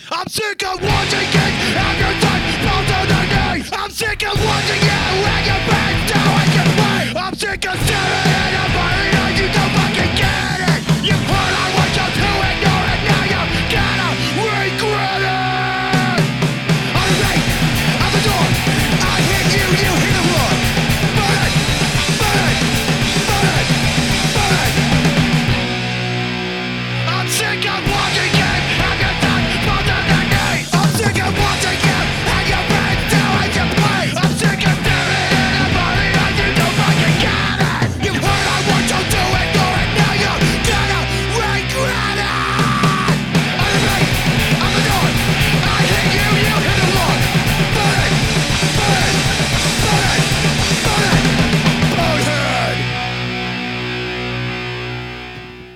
I'm sick of watching it and your time fall to the knees. I'm sick of watching you and your pain doing your way. I'm sick of staring at a body and you don't fucking get it. You heard I want you to ignore it, now you're gonna regret it. On the gate, at the door, I hit you, you hit the floor. Burn it, burn it, burn it, burn it. I'm sick of